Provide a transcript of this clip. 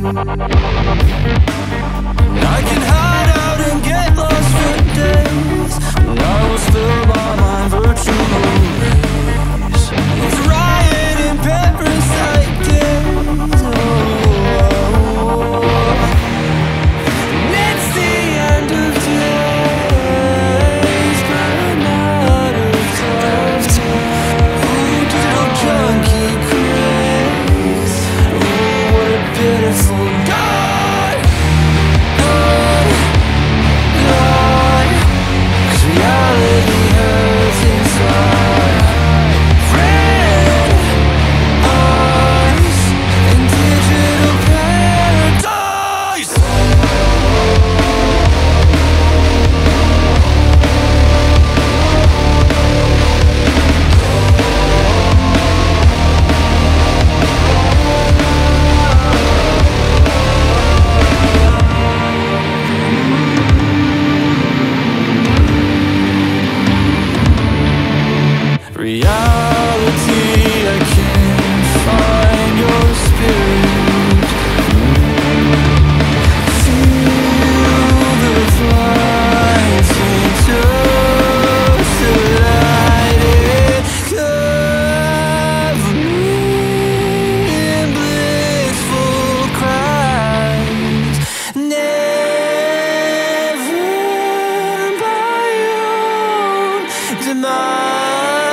I can hide out and get lost for days, and I will still buy my virtual rays. It's riot in parasite days. And it's the end of days, but not of time. Ooh, digital junkie craze. Ooh, what a pitiful God. God, 'cause reality hurts inside. Red eyes and digital paradise. Reality, I can't find your spirit. Feel the flights into the light. It cover me in blissful cries. Never by your own demise.